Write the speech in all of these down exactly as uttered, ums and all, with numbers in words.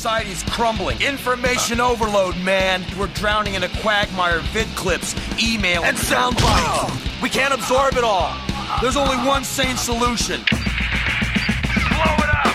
society is crumbling. Information overload, man. We're drowning in a quagmire of vid clips, email, and sound bites. We can't absorb it all. There's only one sane solution. Blow it up!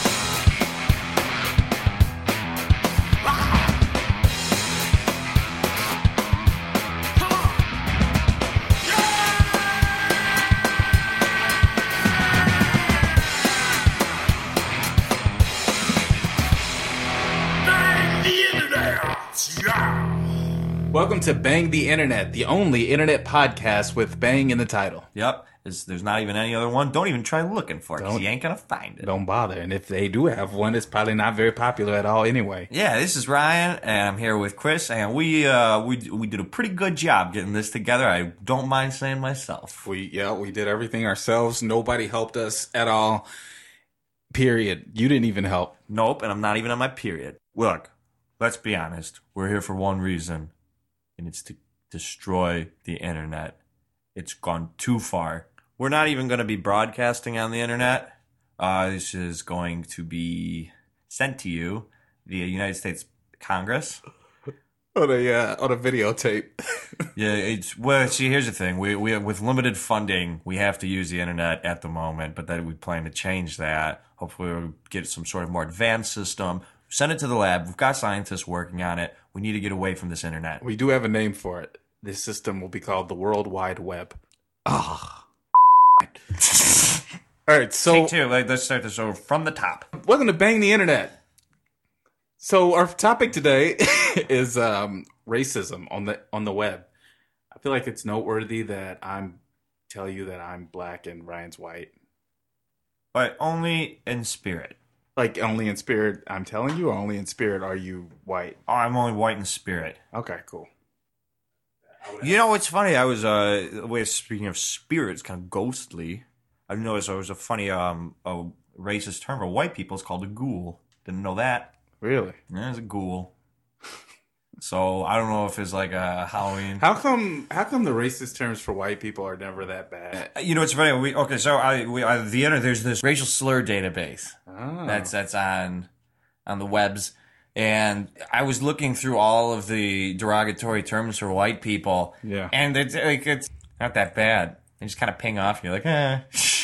Welcome to Bang the Internet, the only internet podcast with Bang in the title. Yep. There's, there's not even any other one. Don't even try looking for it, because you ain't going to find it. Don't bother. And if they do have one, it's probably not very popular at all anyway. Yeah, this is Ryan, and I'm here with Chris, and we uh, we we did a pretty good job getting this together. I don't mind saying myself. We Yeah, we did everything ourselves. Nobody helped us at all. Period. You didn't even help. Nope, and I'm not even on my period. Look, let's be honest. We're here for one reason, and it's to destroy the internet. It's gone too far. We're not even going to be broadcasting on the internet. Uh, this is going to be sent to you via United States Congress. On a, uh, on a videotape. Yeah, it's, well, see, here's the thing. We, we, with limited funding, we have to use the internet at the moment, but then we plan to change that. Hopefully we'll get some sort of more advanced system. Send it to the lab. We've got scientists working on it. We need to get away from this internet. We do have a name for it. This system will be called the World Wide Web. Oh. All right, so Take two. Let's start this over from the top. Welcome to Bang the Internet. So our topic today is um, racism on the on the web. I feel like it's noteworthy that I'm tell you that I'm black and Ryan's white. But only in spirit. Like only in spirit, I'm telling you, or only in spirit are you white? Oh, I'm only white in spirit. Okay, cool. You know what's funny? I was uh, way of speaking of spirits, kind of ghostly. I've noticed there was a funny um a racist term for white people. It's called a ghoul. Didn't know that. Really? Yeah, it's a ghoul. So I don't know if it's like a Halloween. How come? How come the racist terms for white people are never that bad? You know, it's funny. We okay. So I we I, the internet. There's this racial slur database. Oh. That's that's on on the webs. And I was looking through all of the derogatory terms for white people. Yeah. And it's like it's not that bad. They just kind of ping off. And you're like, eh.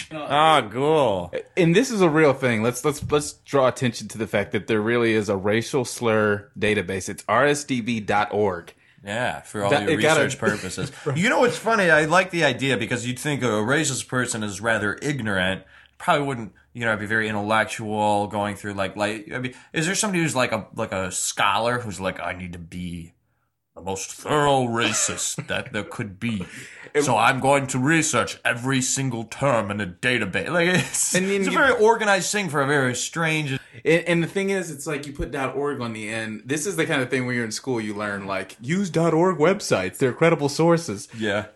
Oh, cool. And this is a real thing. Let's let's let's draw attention to the fact that there really is a racial slur database. It's R S D B dot org. Yeah, for all That- your it gotta- research purposes. You know what's funny? I like the idea because you'd think a racist person is rather ignorant. Probably wouldn't, you know, be very intellectual, going through like, like, I mean, is there somebody who's like a like a scholar who's like, I need to be the most thorough racist that there could be, so I'm going to research every single term in a database. Like, it's, And then it's a you- very organized thing for a very strange. And, and the thing is, it's like you put .org on the end. This is the kind of thing when you're in school, you learn like use .org websites. They're credible sources. Yeah.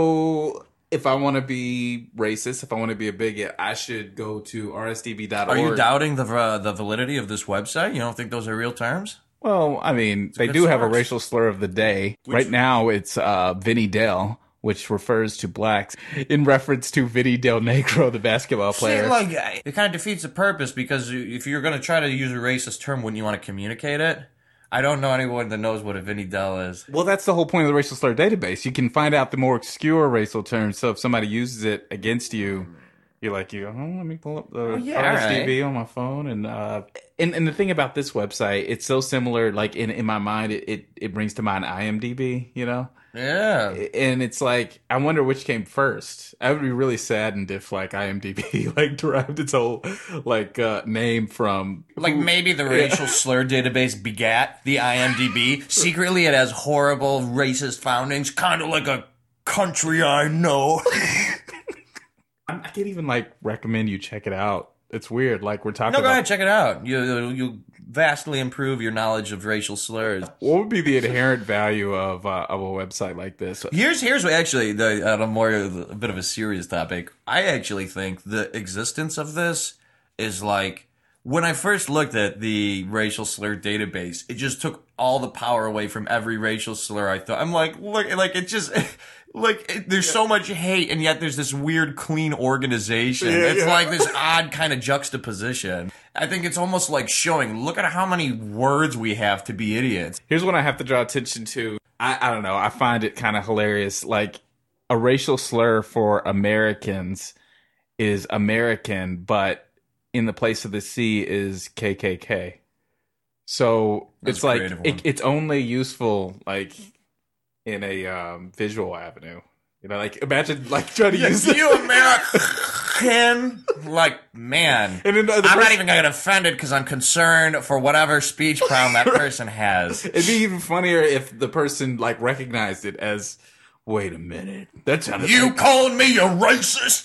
So if I want to be racist, if I want to be a bigot, I should go to R S D B dot org. Are you doubting the uh, the validity of this website? You don't think those are real terms? Well, I mean, they good do have a source. racial slur of the day. Right now, it's uh, Vinny Del, which refers to blacks in reference to Vinny Del Negro, the basketball player. See, like, it kind of defeats the purpose because if you're going to try to use a racist term, wouldn't you want to communicate it? I don't know anyone that knows what a Vinny Del is. Well, that's the whole point of the racial slur database. You can find out the more obscure racial terms. So if somebody uses it against you, you're like, you go, oh, let me pull up the yeah, R S D B right. on my phone. And, uh, and and the thing about this website, it's so similar. Like in, in my mind, it, it, it brings to mind I M D B, you know? Yeah. And it's like, I wonder which came first. I would be really saddened if like I M D B like derived its whole like uh, name from Like maybe the racial slur database begat the I M D B. Secretly, it has horrible racist foundings, kind of like a country I know. I can't even like recommend you check it out. It's weird. Like we're talking No, go about ahead, check it out. You you vastly improve your knowledge of racial slurs. what would be the inherent value of uh, of a website like this? Here's here's what actually the on a more a bit of a serious topic. I actually think the existence of this is like when I first looked at the racial slur database, it just took all the power away from every racial slur I thought. I'm like, look, like it just, like it, there's so much hate, and yet there's this weird, clean organization. Yeah, it's yeah. like this odd kind of juxtaposition. I think it's almost like showing, look at how many words we have to be idiots. Here's what I have to draw attention to. I, I don't know. I find it kind of hilarious. Like, a racial slur for Americans is American, but in the place of the C is K K K. So That's it's a like creative it, one. it's only useful like in a um, visual avenue. You know, like imagine like trying to use You American, like, man. And then the- the I'm not person- even gonna get offended because I'm concerned for whatever speech problem that person has. It'd be even funnier if the person like recognized it as, wait a minute, that sounded You like... calling me a racist?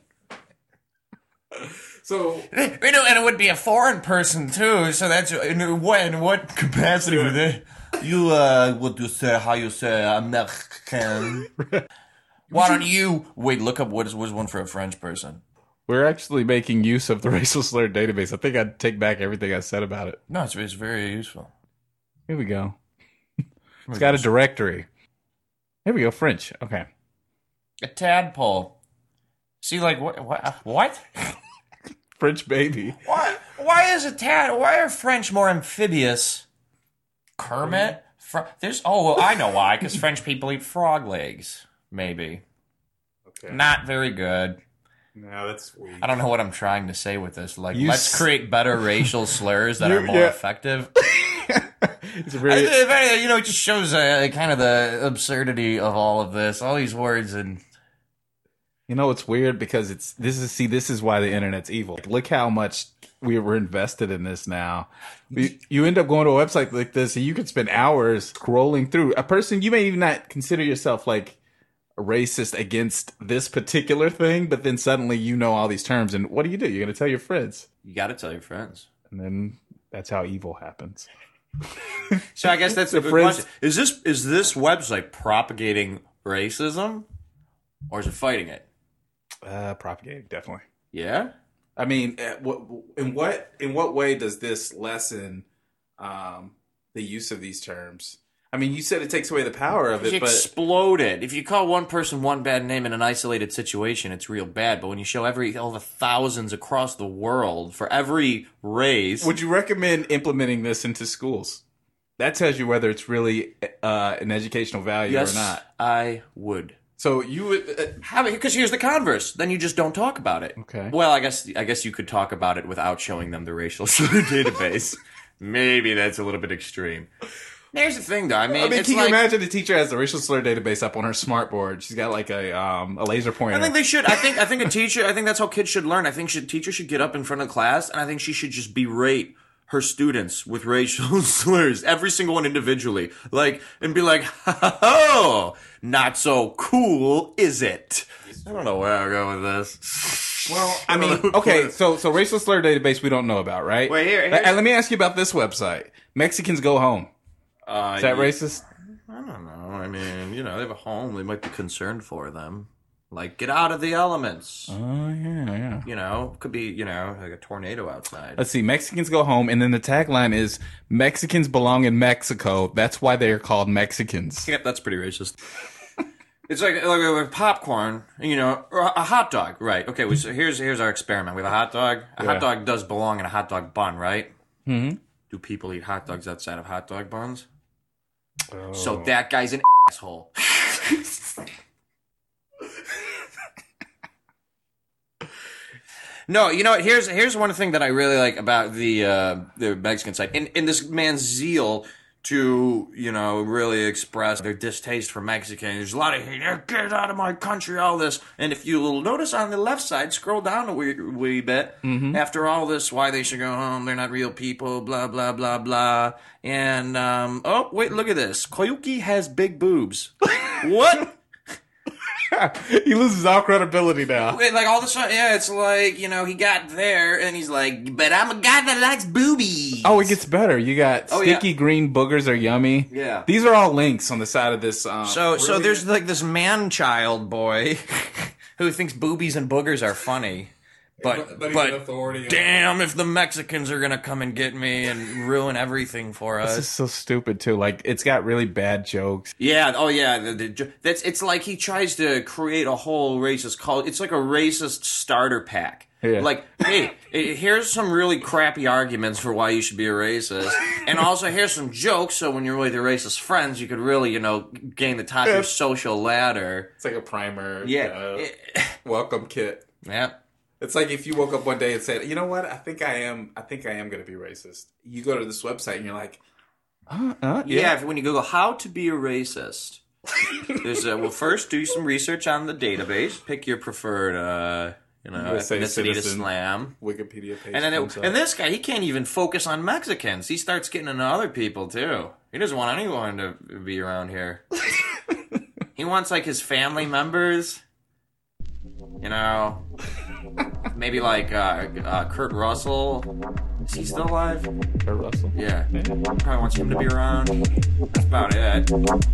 So You know, and it would be a foreign person too. So that's in what in what capacity would they? You uh, what you say? How you say American? Why don't you wait? Look up what is what is one for a French person? we're actually making use of the racial slur database. I think I'd take back everything I said about it. No, it's it's very useful. Here we go. It's got a directory. Here we go. French. Okay. A tadpole. See, like what? What? What? French baby. Why? Why is a tad? Why are French more amphibious? Kermit. Fr- There's. Oh, well, I know why. Because French people eat frog legs. Maybe. Okay. Not very good. No, that's weird. I don't know what I'm trying to say with this. Like, You let's s- create better racial slurs that You- are more yeah. effective. It's a I- very, if any- you know, it just shows uh, kind of the absurdity of all of this. All these words and you know, it's weird because it's this is see this is why the internet's evil. Look how much we were invested in this now. You, you end up going to a website like this and you could spend hours scrolling through a person you may even not consider yourself like a racist against this particular thing, but then suddenly you know all these terms and what do you do? You're going to tell your friends, you got to tell your friends. and then that's how evil happens. So I guess that's the The good friends- question. Is this is this website propagating racism, or is it fighting it? Uh, propagating, definitely. Yeah. I mean, uh, what in what in what way does this lessen um, the use of these terms? I mean, you said it takes away the power of It's it, but exploded. If you call one person one bad name in an isolated situation, it's real bad. But when you show every all the thousands across the world for every race, would you recommend implementing this into schools? That tells you whether it's really uh, an educational value yes, or not. I would. So you would. Uh, Have it because here's the converse. Then you just don't talk about it. Okay. Well, I guess I guess you could talk about it without showing them the racial slur database. Maybe that's a little bit extreme. Here's the thing, though. I mean, I mean, it's can like, you imagine a teacher has the racial slur database up on her smart board? She's got like a um, a laser pointer. I think they should. I think. I think a teacher. I think that's how kids should learn. I think should teacher should get up in front of class, and I think she should just berate her students with racial slurs, every single one individually, like, and be like, "Oh, not so cool, is it?" I don't know where I'm going with this. Well, I mean, okay, so so racial slur database we don't know about, right? Wait, here- Let- here's- let me ask you about this website. Mexicans Go Home. Uh, Is that yeah, racist? I don't know. I mean, you know, they have a home. They might be concerned for them. Like, get out of the elements. Oh yeah, yeah. You know, could be, you know, like a tornado outside. Let's see. Mexicans Go Home, and then the tagline is "Mexicans belong in Mexico. That's why they are called Mexicans." Yep, that's pretty racist. It's like, like like popcorn, you know, or a hot dog, right? Okay, we, so here's here's our experiment. We have a hot dog. A Yeah. hot dog does belong in a hot dog bun, right? Mm-hmm. Do people eat hot dogs outside of hot dog buns? Oh. So that guy's an asshole. No, you know what? Here's here's one thing that I really like about the uh, the Mexican side, in in this man's zeal to, you know, really express their distaste for Mexicans. There's a lot of hate. Get out of my country, all this. And if you'll notice on the left side, scroll down a wee, wee bit. Mm-hmm. After all this, why they should go home, they're not real people, blah, blah, blah, blah. And, um, oh, wait, look at this. Koyuki has big boobs. What? He loses all credibility now. Wait, like all of a sudden, yeah, it's like, you know, he got there and he's like, but I'm a guy that likes boobies. Oh, it gets better. You got Oh, yeah. sticky green boogers are yummy. Yeah. These are all links on the side of this. Um, So, so really- there's like this man-child boy who thinks boobies and boogers are funny. But, But he's but an authority. damn if the Mexicans are gonna come and get me and ruin everything for This us. is so stupid too. Like it's got really bad jokes. Yeah, oh yeah, the, the, that's it's like he tries to create a whole racist culture. It's like a racist starter pack. Yeah. Like, hey, eh, here's some really crappy arguments for why you should be a racist, and also here's some jokes. So when you're with your racist friends, you could really, you know, gain the top of your social ladder. It's like a primer. Yeah, uh, Eh, welcome kit. yeah. It's like if you woke up one day and said, "You know what? I think I am. I think I am going to be racist." You go to this website and you're like, Uh, uh, Yeah, yeah. if, when you Google how to be a racist, there's a, well, first do some research on the database, pick your preferred, uh, you know, U S A ethnicity to citizen. slam. Wikipedia page. And then, comes it, up. and this guy, he can't even focus on Mexicans. He starts getting into other people too. He doesn't want anyone to be around here. He wants like his family members. You know, maybe like uh, uh, Kurt Russell. Is he still alive? Kurt Russell. Yeah. Probably wants him to be around. That's about it.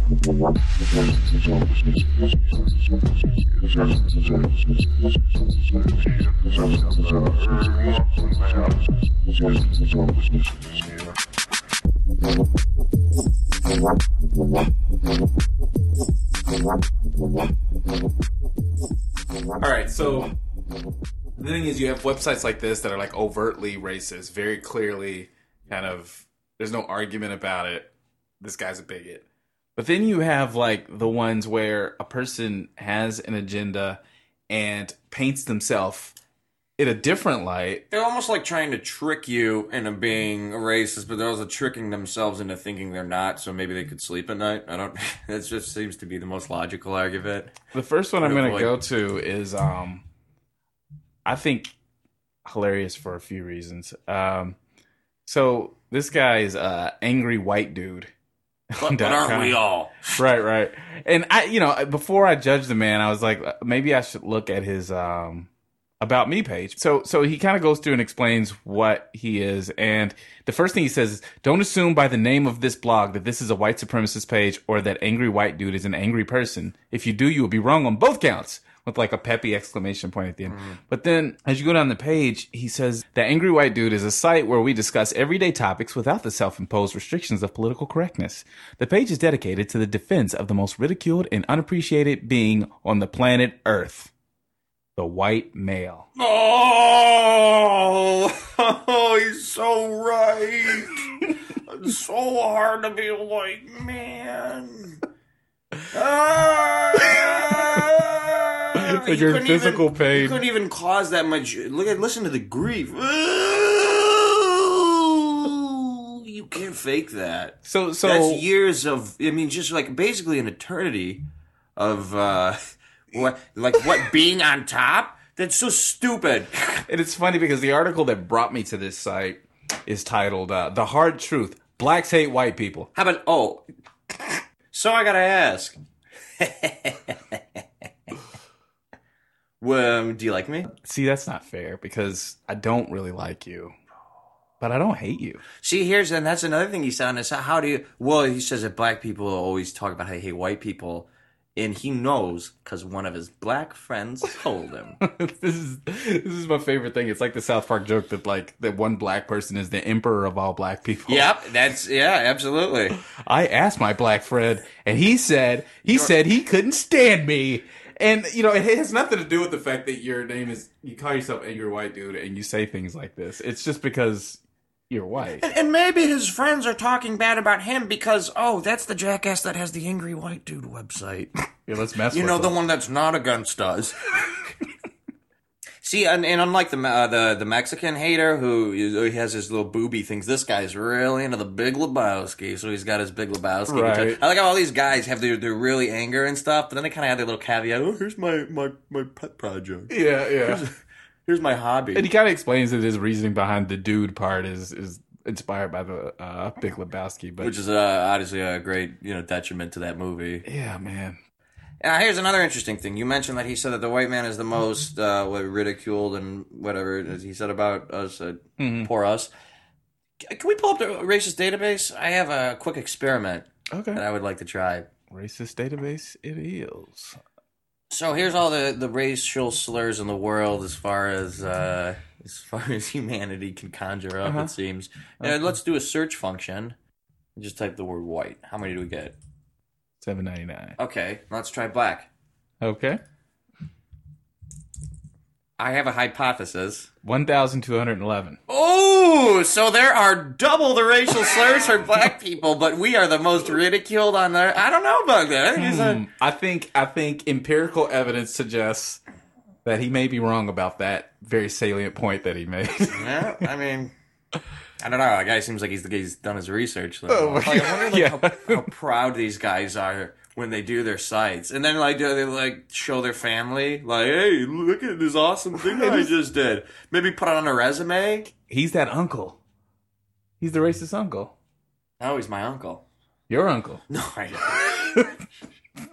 All right, so the thing is, you have websites like this that are like overtly racist, very clearly, kind of. There's no argument about it. This guy's a bigot. But then you have like the ones where a person has an agenda and paints themselves in a different light. They're almost like trying to trick you into being a racist, but they're also tricking themselves into thinking they're not, so maybe they could sleep at night. I don't... That just seems to be the most logical argument. The first one I'm Good going to point. go to is, um, I think, hilarious for a few reasons. Um, so this guy is a angry white dude. But, but aren't we all? Right, right. And I, you know, before I judged the man, I was like, maybe I should look at his um, About Me page. So, so he kind of goes through and explains what he is. And the first thing he says is, don't assume by the name of this blog that this is a white supremacist page or that angry white dude is an angry person. If you do, you will be wrong on both counts. With like a peppy exclamation point at the end. Mm. But then as you go down the page, he says, the Angry White Dude is a site where we discuss everyday topics without the self-imposed restrictions of political correctness. The page is dedicated to the defense of the most ridiculed and unappreciated being on the planet Earth. The white male. Oh, oh he's so right. It's so hard to be a white man. Ah! It's like your physical even, pain. You couldn't even cause that much. Look at, listen to the grief. Ooh, you can't fake that. So, so That's years of. I mean, just like basically an eternity of uh, what, like what being on top. That's so stupid. And it's funny because the article that brought me to this site is titled uh, "The Hard Truth: Blacks Hate White People." How about oh? So I gotta ask. Well, do you like me? See, that's not fair because I don't really like you, but I don't hate you. See, here's and that's another thing he said. Is how do you? Well, he says that black people always talk about how they hate white people, and he knows because one of his black friends told him. this is this is my favorite thing. It's like the South Park joke that like that one black person is the emperor of all black people. Yep, that's yeah, absolutely. I asked my black friend, and he said he You're, said he couldn't stand me. And, you know, it has nothing to do with the fact that your name is, you call yourself Angry White Dude and you say things like this. It's just because you're white. And, and maybe his friends are talking bad about him because, oh, that's the jackass that has the Angry White Dude website. Yeah, let's mess you with know, them. the one that's not against us. See, and, and unlike the uh, the the Mexican hater who is, he has his little booby things, this guy's really into the Big Lebowski, so he's got his Big Lebowski. Right. Which I, I like how all these guys have their, their really anger and stuff, but then they kind of have their little caveat. Oh, here's my, my, my pet project. Yeah, yeah. Here's, here's my hobby. And he kind of explains that his reasoning behind the dude part is is inspired by the uh, Big Lebowski, but which is uh, obviously a great you know detriment to that movie. Yeah, man. Now, here's another interesting thing. You mentioned that he said that the white man is the most uh, what, ridiculed and whatever he said about us, uh, Mm-hmm. poor us. Can we pull up the racist database? I have a quick experiment Okay. that I would like to try. Racist database it is. So here's all the, the racial slurs in the world as far as uh, as far as humanity can conjure up. Uh-huh. It seems. Uh, let's do a search function. And just type the word white. How many do we get? seven ninety-nine. Okay, let's try black. Okay. I have a hypothesis. one thousand two hundred eleven. Oh, so there are double the racial slurs for black people, but we are the most ridiculed on there. I don't know about that. I think it's a- Hmm. I think I think empirical evidence suggests that he may be wrong about that very salient point that he made. Yeah, I mean, I don't know. The guy seems like he's he's done his research. Though. Oh, Like, I wonder like, yeah. how, how proud these guys are when they do their sites, and then like do they like show their family, like, hey, look at this awesome thing I just did. Maybe put it on a resume. He's that uncle. He's the racist uncle. Oh, he's my uncle. Your uncle. No, I don't.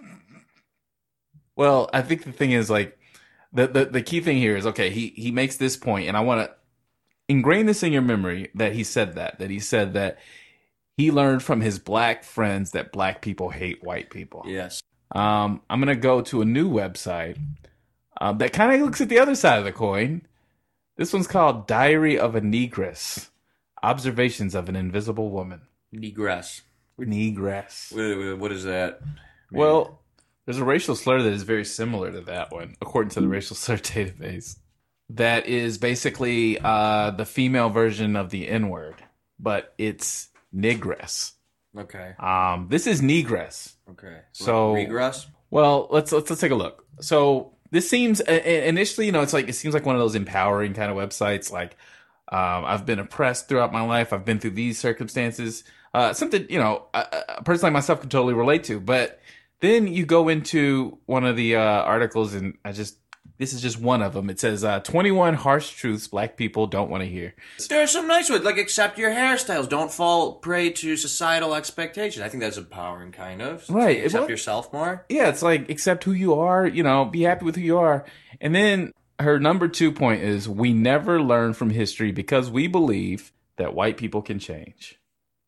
Well, I think the thing is like the, the the key thing here is okay, he he makes this point and I want to ingrain this in your memory that he said that that he said that he learned from his black friends that black people hate white people. Yes. Um, I'm going to go to a new website um, that kind of looks at the other side of the coin. This one's called Diary of a Negress. Observations of an Invisible Woman. Negress. Negress. What, what is that? Well, there's a racial slur that is very similar to that one, according to the racial slur database. That is basically uh, the female version of the N-word, but it's negress. Okay. Um, this is negress. Okay. So- Like regress. Well, let's let's let's take a look. So this seems uh, initially, you know, it's like it seems like one of those empowering kind of websites. Like um, I've been oppressed throughout my life. I've been through these circumstances. Uh, something you know, a, a person like myself can totally relate to. But then you go into one of the uh, articles, and I just this is just one of them. It says uh, twenty-one harsh truths black people don't want to hear. There's some nice ones, like accept your hairstyles. Don't fall prey to societal expectations. I think that's empowering, kind of. Right. Accept Well- yourself more. Yeah, it's like accept who you are, you know, be happy with who you are. And then her number two point is we never learn from history because we believe that white people can change.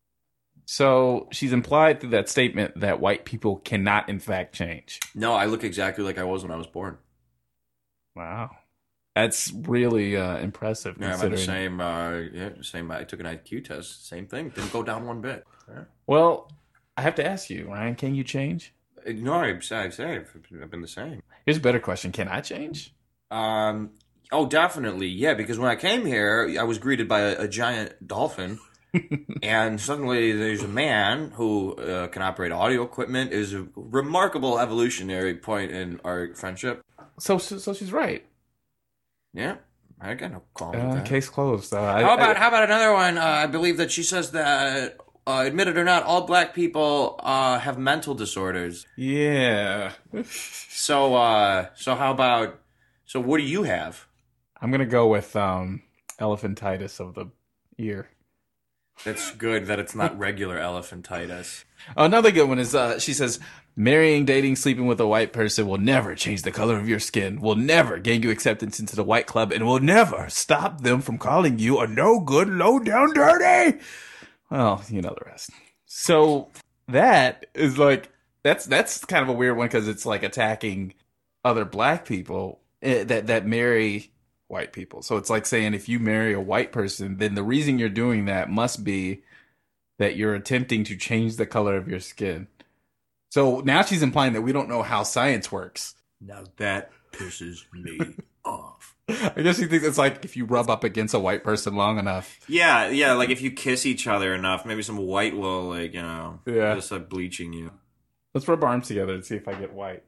So she's implied through that statement that white people cannot in fact change. No, I look exactly like I was when I was born. Wow. That's really uh, impressive. Yeah, I'm the considering. same. Uh, yeah, same. I took an I Q test. Same thing. Didn't go down one bit. Yeah. Well, I have to ask you, Ryan, can you change? Uh, No, I've, I've, I've been the same. Here's a better question. Can I change? Um. Oh, definitely. Yeah, because when I came here, I was greeted by a, a giant dolphin. And suddenly there's a man who uh, can operate audio equipment. Is a remarkable evolutionary point in our friendship. So, so, so she's right. Yeah, I got no qualms with Uh, that. case closed. Uh, I- How about I- how about another one? Uh, I believe that she says that, uh, admit it or not, all black people uh, have mental disorders. yeah. So, uh, so how about? So, what do you have? I'm gonna go with um, elephantitis of the ear. That's good that it's not regular elephantitis. Oh, another good one is uh, she says, marrying, dating, sleeping with a white person will never change the color of your skin, will never gain you acceptance into the white club, and will never stop them from calling you a no good, low down, dirty. Well, you know the rest. So that is like that's that's kind of a weird one because it's like attacking other black people eh, that that marry white people. So it's like saying if you marry a white person, then the reason you're doing that must be that you're attempting to change the color of your skin. So now she's implying that we don't know how science works. Now that pisses me off. I guess she thinks it's like if you rub up against a white person long enough. Yeah, yeah. Like if you kiss each other enough, maybe some white will, like you know, Yeah. just start bleaching you. Let's rub arms together and see if I get white.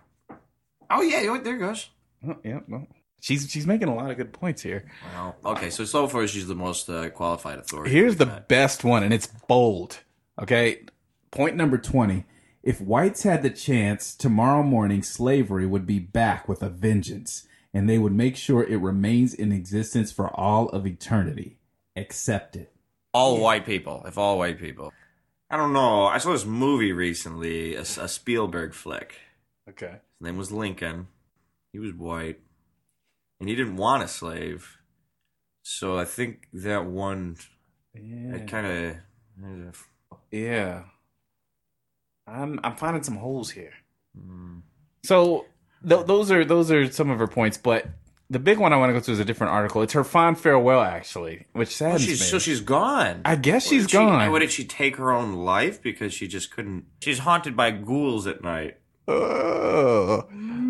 Oh yeah, there it goes. Oh, yeah, well, she's she's making a lot of good points here. Well, okay, so so far she's the most uh, qualified authority. Here's the we've met. best one, and it's bold. Okay, point number twenty. If whites had the chance, tomorrow morning slavery would be back with a vengeance, and they would make sure it remains in existence for all of eternity. Accept it. all white people. If all white people. I don't know. I saw this movie recently, a, a Spielberg flick. Okay. His name was Lincoln. He was white, and he didn't want a slave. So I think that one, Yeah. it kind of. Yeah. I'm I'm finding some holes here. So th- those are those are some of her points, but the big one I want to go to is a different article. It's her fond farewell, actually, which Oh, saddens she's, me. so she's gone. I guess What she's did she- gone. what, did she take her own life because she just couldn't? She's haunted by ghouls at night. Oh.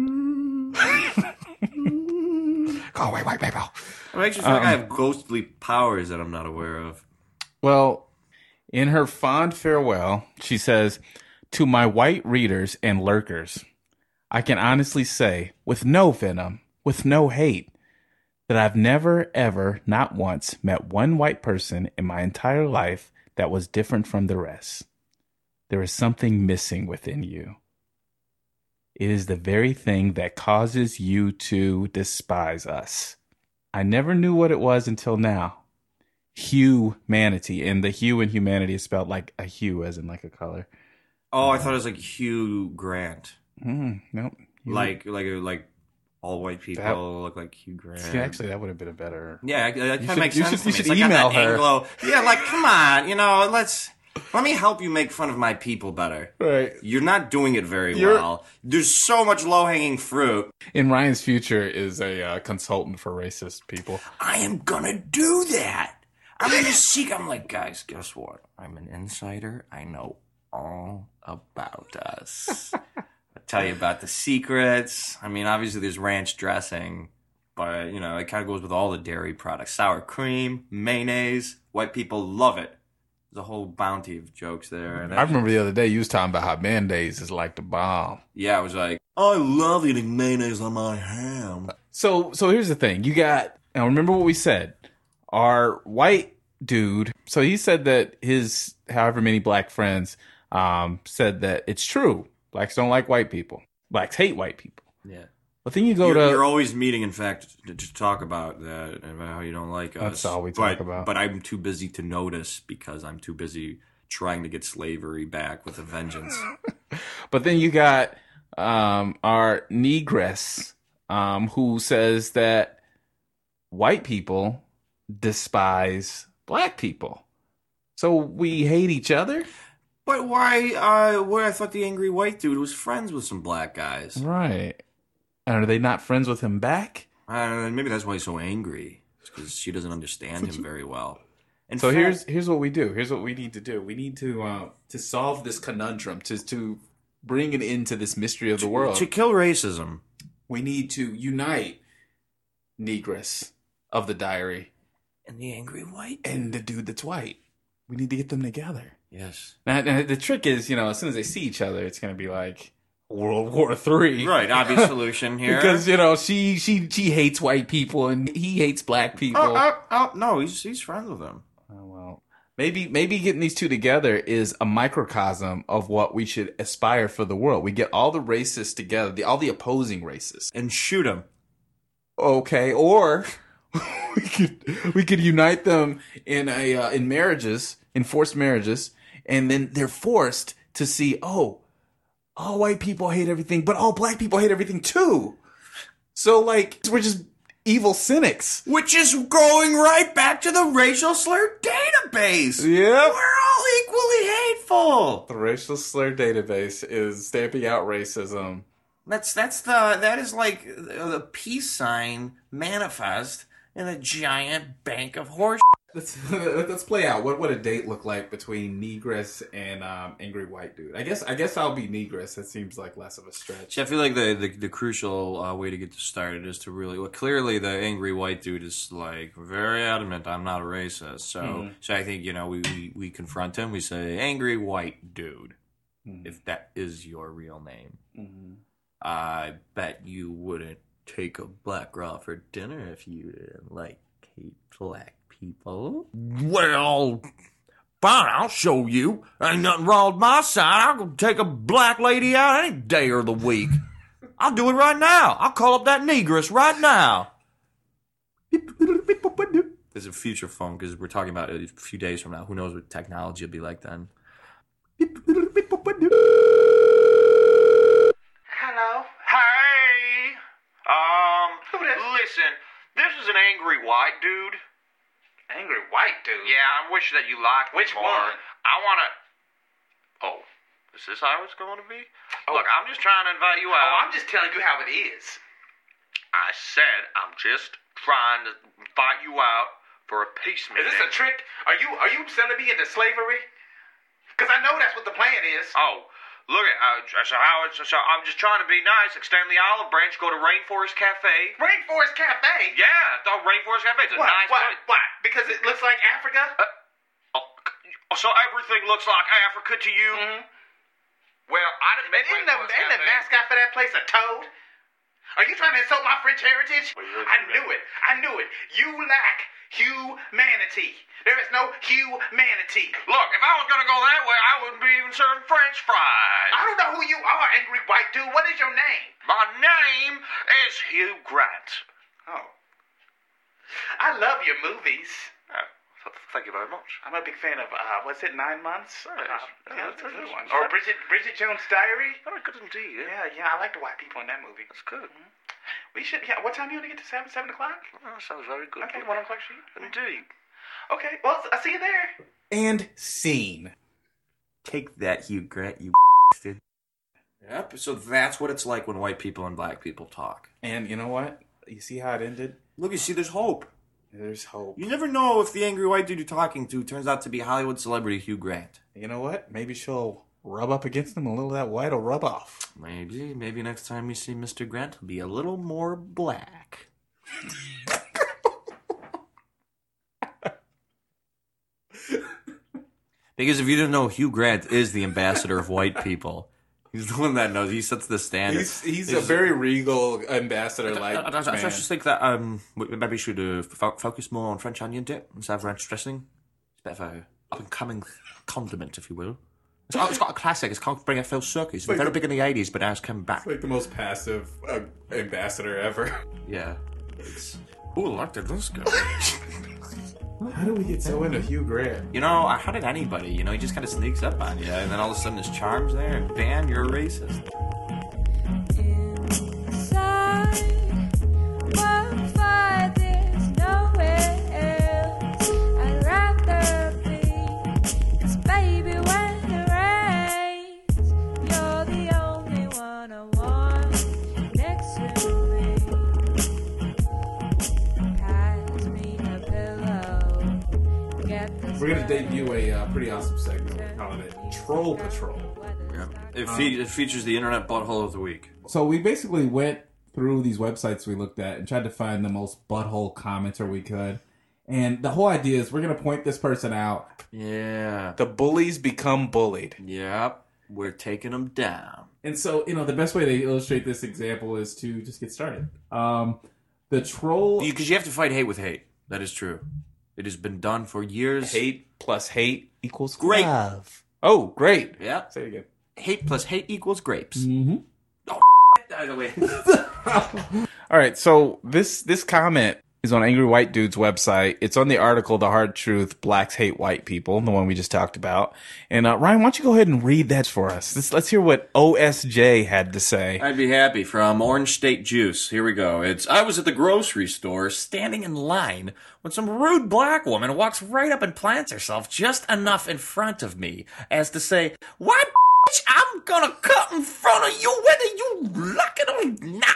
Go away, white people. I actually feel like I have ghostly powers that I'm not aware of. Well, in her fond farewell, she says, "To my white readers and lurkers, I can honestly say, with no venom, with no hate, that I've never, ever, not once, met one white person in my entire life that was different from the rest. There is something missing within you. It is the very thing that causes you to despise us. I never knew what it was until now. Humanity." And the hue in humanity is spelled like a hue, as in like a color. Oh, I thought it was like Hugh Grant, Mm, nope. Hue- like like like all white people That- look like Hugh Grant. See, actually, that would have been a better. Yeah, that kind should- of makes you sense. should- to you me. should It's like got email that her. Anglo- yeah, like come on, you know, let's let me help you make fun of my people better. Right. You're not doing it very You're- well. There's so much low hanging fruit. In Ryan's future is a uh, consultant for racist people. I am gonna do that. I'm gonna seek. I'm like, guys, guess what? I'm an insider. I know all about us. I'll tell you about the secrets. I mean, obviously there's ranch dressing, but you know, it kind of goes with all the dairy products. Sour cream, mayonnaise. White people love it. There's a whole bounty of jokes there. And I remember the other day you was talking about how Band-Aids is like the bomb. yeah, I was like, I love eating mayonnaise on my ham. So, so here's the thing. You got, now remember what we said. Our white dude, so he said that his however many black friends um, said that it's true. Blacks don't like white people. Blacks hate white people. Yeah. But then you go You're, to... you're always meeting, in fact, to, to talk about that and about how you don't like us. That's all we talk but, about. But I'm too busy to notice because I'm too busy trying to get slavery back with a vengeance. But then you got um, our negress um, who says that white people despise black people. So we hate each other? But why? Uh, where I thought the angry white dude was friends with some black guys. Right. And are they not friends with him back? Uh, maybe that's why he's so angry, because she doesn't understand him very well. In So fact- here's here's what we do. Here's what we need to do. We need to uh, to solve this conundrum, to to bring an end to this mystery of the world. to kill racism. We need to unite Negress of the diary And the angry white. and the dude that's white. We need to get them together. Yes. Now, now the trick is, you know, as soon as they see each other, it's going to be like World War Three, Right. Obvious solution here. Because you know she she she hates white people and he hates black people. oh, oh, oh, no, he's he's friends with them. Oh, well, maybe maybe getting these two together is a microcosm of what we should aspire for the world. We get all the racists together, the, all the opposing racists. And shoot him. Okay, or we could we could unite them in a uh, in marriages, in forced marriages, and then they're forced to see, oh, all white people hate everything, but all black people hate everything too. So like we're just evil cynics. Which is going right back to the racial slur database. Yep. We're all equally hateful. The racial slur database is stamping out racism. That's that's the that is like the peace sign manifest in a giant bank of horse. Let's let's play out. What would a date look like between Negress and um, angry white dude? I guess I guess I'll be Negress. That seems like less of a stretch. See, I feel like the the, the crucial uh, way to get this started is to really well, clearly the angry white dude is like very adamant. I'm not a racist, so Mhm. so I think you know we, we, we confront him. We say angry white dude, Mhm. if that is your real name. Mhm. I bet you wouldn't take a black girl for dinner if you didn't like hate black people. Well, fine, I'll show you. Ain't nothing wrong with my side. I'll go take a black lady out any day of the week. I'll do it right now. I'll call up that negress right now. There's a future phone because we're talking about it a few days from now. Who knows what technology will be like then? Hello? Hey! Um, listen, this is an angry white dude. Angry white dude? Yeah, I wish that you liked Which me more. one? I wanna... Oh, Is this how it's going to be? Look, I'm just trying to invite you out. Oh, I'm just telling you how it is. I said I'm just trying to invite you out for a peace meeting. Is this a trick? Are you are you selling me into slavery? Because I know that's what the plan is. Oh, look at uh, so how it's. So I'm just trying to be nice. Extend the olive branch. Go to Rainforest Cafe. Rainforest Cafe? Yeah, the Rainforest Cafe. It's a Why? nice Why? place. Why? Because it looks like Africa? Uh, oh, so everything looks like Africa to you? Mm-hmm. Well, I didn't. Man, isn't the, isn't the mascot for that place a toad? Are you trying to insult my French heritage? Well, you're- I knew it. I knew it. You lack humanity. There is no humanity. Look, if I was gonna go that way, I wouldn't be even serving French fries. I don't know who you are, angry white dude. What is your name? My name is Hugh Grant. Oh. I love your movies. Uh, th- thank you very much. I'm a big fan of, uh, what's it, Nine Months? Yes. Uh, Yeah, yeah, that's a good yes. one. Or Bridget Bridget Jones' Diary? Very good indeed. Yeah, Yeah, yeah, I like the white people in that movie. that's good. We should, yeah, what time you want to get to seven, seven o'clock? Well, that sounds very good. Okay, one o'clock sheet. Indeed. Okay, well, I'll see you there. And scene. Take that, Hugh Grant, you dude. Yep. So that's what it's like when white people and black people talk. And you know what? You see how it ended? Look, you see, there's hope. There's hope. You never know if the angry white dude you're talking to turns out to be Hollywood celebrity Hugh Grant. You know what? Maybe she'll rub up against him a little. That white will rub off. Maybe, maybe next time you see Mister Grant, he'll be a little more black. Because if you didn't know, Hugh Grant is the ambassador of white people. He's the one that knows. He sets the standard. He's he's a very regal ambassador. Like I, I, I, I just think that um, we- maybe we should uh, fo- focus more on French onion dip instead of French dressing. It's a bit of a up-and-coming condiment, if you will. It's got, it's got a classic. It's called Bring It Phil Circus. It's like very the- big in the eighties, but now it's coming back. like the most passive uh, ambassador ever. Yeah. It's, who elected this guy? How do we get so into Hugh Grant? You know, how did anybody? You know, he just kind of sneaks up on you, and then all of a sudden his charm's there, and bam, you're a racist. Inside, one fight, there's nowhere else I'd rather be. 'Cause baby, when it rains, you're the only one I want next to me. Pass me a pillow. Get the We're gonna debut a uh, pretty awesome segment. We're calling it Troll Patrol. It, fe- it features the Internet Butthole of the Week. So we basically went through these websites we looked at and tried to find the most butthole commenter we could. And the whole idea is we're going to point this person out. Yeah. The bullies become bullied. Yep. We're taking them down. And so, you know, the best way to illustrate this example is to just get started. Um, the troll... Because you, you have to fight hate with hate. That is true. It has been done for years. Hate plus hate equals Great. love. Oh, great. Yeah. Say it again. Hate plus hate equals grapes. Mm-hmm. Oh, by the way. All right, so this this comment is on Angry White Dude's website. It's on the article, The Hard Truth, Blacks Hate White People, the one we just talked about. And uh, Ryan, why don't you go ahead and read that for us? Let's, let's hear what O S J had to say. I'd be happy. From Orange State Juice. Here we go. It's, I was at the grocery store standing in line when some rude black woman walks right up and plants herself just enough in front of me as to say, "White bitch, I'm gonna cut in front of you whether you like it or not."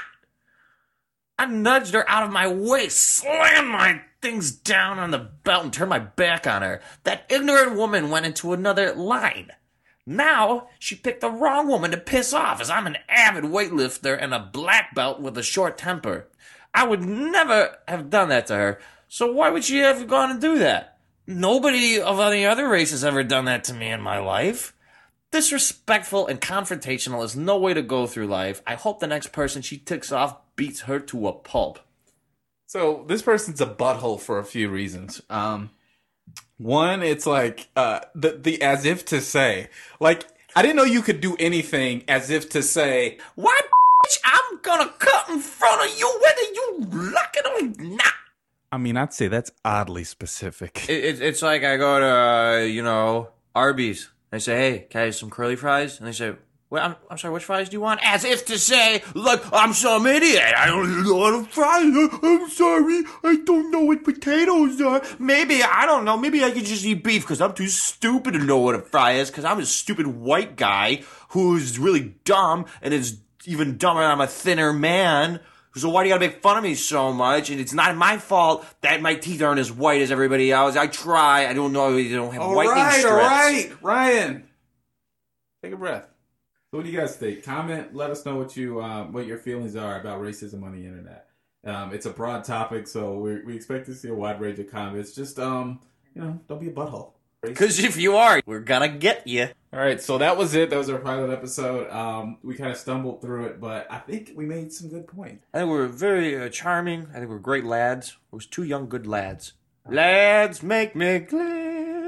I nudged her out of my way, slammed my things down on the belt, and turned my back on her. That ignorant woman went into another line. Now, she picked the wrong woman to piss off, as I'm an avid weightlifter and a black belt with a short temper. I would never have done that to her, so why would she have gone and do that? Nobody of any other race has ever done that to me in my life. Disrespectful and confrontational is no way to go through life. I hope the next person she ticks off beats her to a pulp. So this person's a butthole for a few reasons. Um, one, it's like uh, the the as if to say, like I didn't know you could do anything as if to say, "White bitch, I'm gonna cut in front of you whether you like it or not." I mean, I'd say that's oddly specific. It, it, it's like I go to, uh, you know, Arby's. They say, "Hey, can I have some curly fries?" And they say, Well, I'm, I'm sorry, which fries do you want? As if to say, look, I'm some idiot. I don't even know what a fry is. I'm sorry, I don't know what potatoes are. Maybe, I don't know, maybe I could just eat beef because I'm too stupid to know what a fry is because I'm a stupid white guy who's really dumb and is even dumber and I'm a thinner man. So why do you gotta make fun of me so much? And it's not my fault that my teeth aren't as white as everybody else. I try. I don't know. They don't have All whitening right, strips. all right, Ryan, take a breath. So what do you guys think? Comment. Let us know what you um, what your feelings are about racism on the internet. Um, it's a broad topic, so we we expect to see a wide range of comments. Just um, you know, don't be a butthole. Because if you are, we're gonna get you. All right, so that was it. That was our pilot episode. Um, we kind of stumbled through it, but I think we made some good points. I think we're very uh, charming. I think we're great lads. We're two young, good lads. Lads make me glad.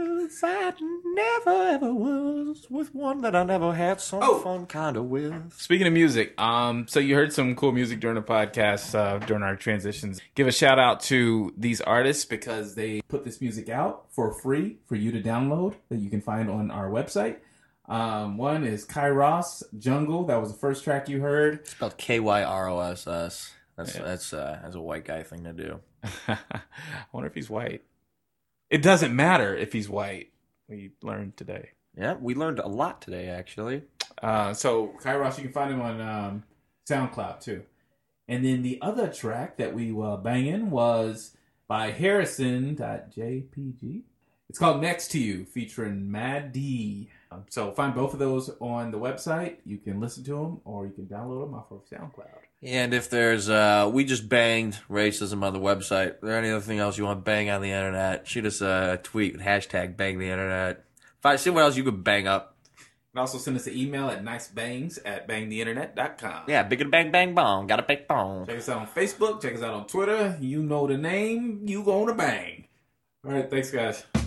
I never ever was with one that I never had some Oh. fun kind of with. Speaking of music, um, so you heard some cool music during the podcast, uh, during our transitions. Give a shout out to these artists because they put this music out for free for you to download that you can find on our website. Um, one is Kairos Jungle. That was the first track you heard. It's spelled K Y R O S S. That's Yeah. that's uh, that's a white guy thing to do. I wonder if he's white. It doesn't matter if he's white. We learned today. Yeah, we learned a lot today, actually. Uh, so Kairos, you can find him on um, SoundCloud too. And then the other track that we were banging was by Harrison J P G. It's called Next to You, featuring Mad D. Um, so find both of those on the website. You can listen to them, or you can download them off of SoundCloud. And if there's, uh, we just banged racism on the website. Is there anything else you want to bang on the internet? Shoot us a tweet with hashtag bang the internet. Find, see what else you could bang up. And also send us an email at nicebangs at bang the internet dot com. Yeah, big bang bang bong. Got a big bong. Check us out on Facebook. Check us out on Twitter. You know the name. You gonna bang. All right, thanks, guys.